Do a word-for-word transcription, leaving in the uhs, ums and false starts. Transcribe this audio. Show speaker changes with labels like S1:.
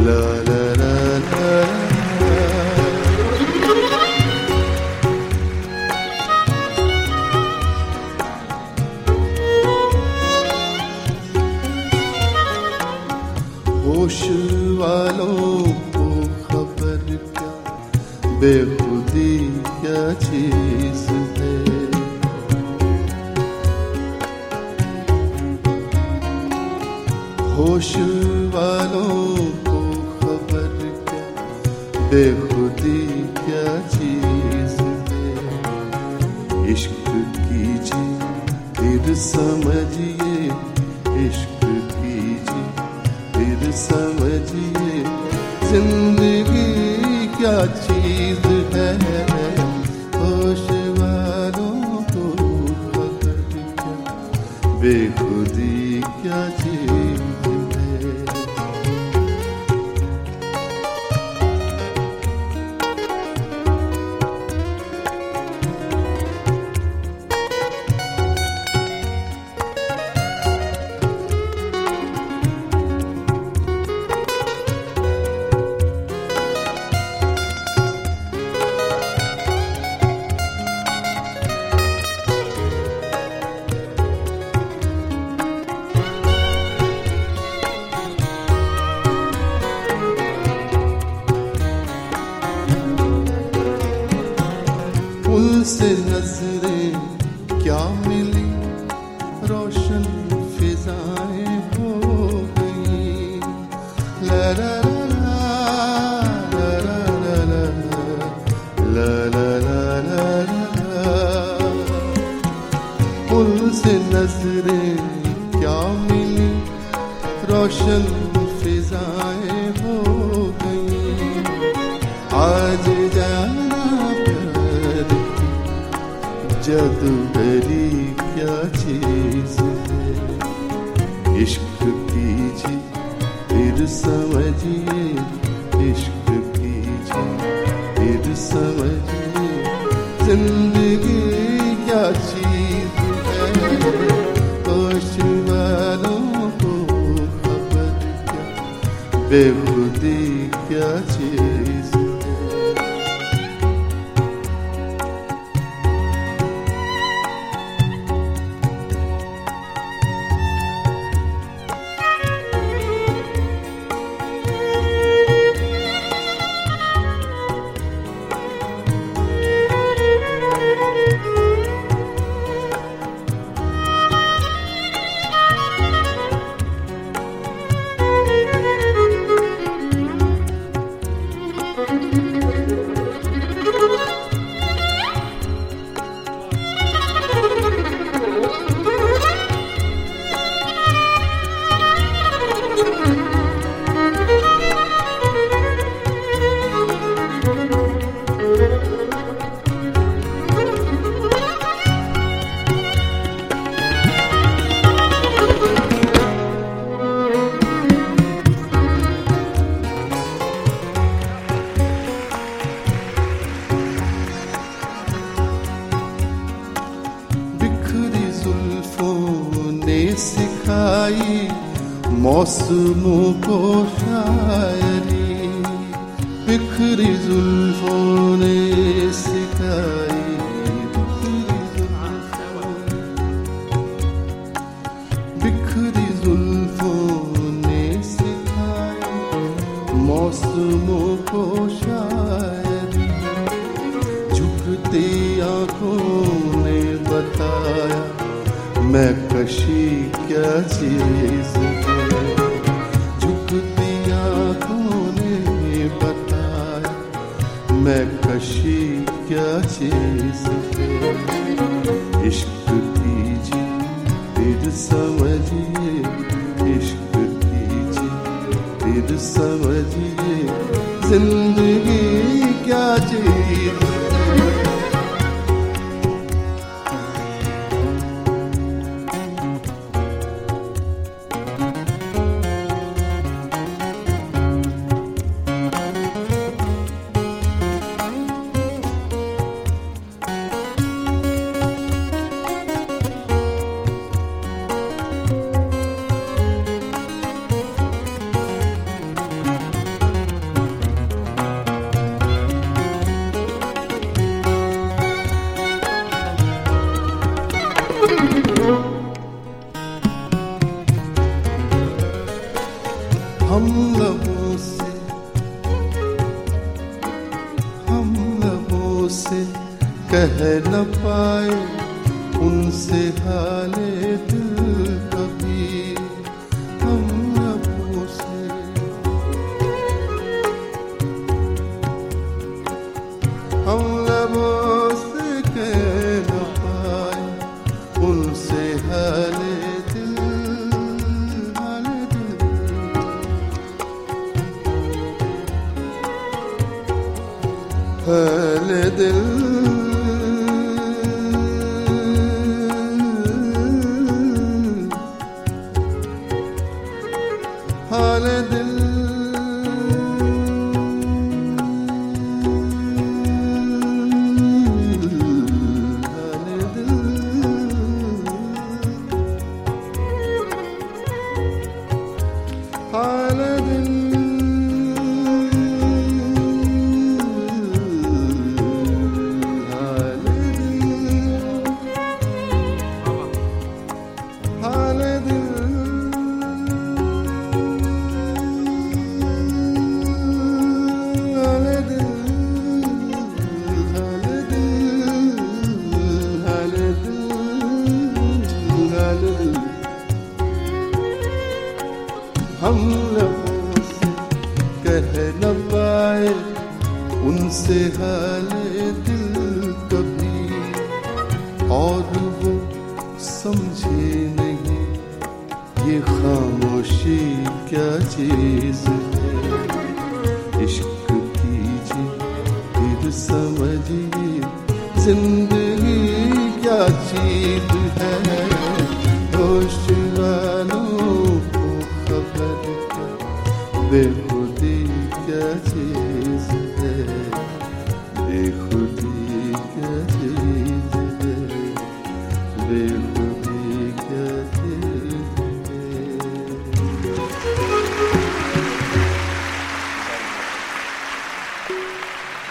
S1: ला ला ला ला। होश वालों को खबर क्या बेखुदी क्या चीज है। होश वालों को खबर क्या बेखुदी क्या चीज है। इश्क कीजिए फिर समझिए, इश्क कीजिए फिर समझिए जिंदगी क्या चीज है। होश वालों को खबर क्या बेखुदी क्या चीज है। उनसे नजरें क्या मिली, रोशन फिजाएं हो गई। ला ला ला ला ला ला ला ला ला ला। उनसे नजरें क्या मिली, रोशन फिजाएं हो गई। आज जाना जादूगरी क्या चीज है। इश्क कीजिए फिर समझिए, इश्क कीजिए फिर समझिए जिंदगी क्या चीज है। होश वालों को खबर क्या बेखुदी क्या चीज। सिखाई मौसमों को शायरी, बिखरी जुल्फों ने सिखाई। बिखरी जुल्फों ने सिखाई मौसमों को शायरी। झुकती आंखों ने बताया मैं कशी क्या चीज है। झुकती आंखों ने बताया मैं कशी क्या चीज है। इश्क कीजिए फिर समझिए, इश्क कीजिए फिर समझिए जिंदगी क्या चीज है। से कह न पाए उनसे हाले दिल कभी हम लबों से। हम लबों से कह न पाए उनसे हाले दिल, हाले दिल। हाले दिल हाले दिल हाले दिल हाले दिल हाले दिल हम लबों से कह न पाए उनसे हाले दिल कभी, और वो समझे नहीं ये खामोशी क्या चीज है। इश्क कीजिए फिर समझिए जिंदगी क्या चीज है।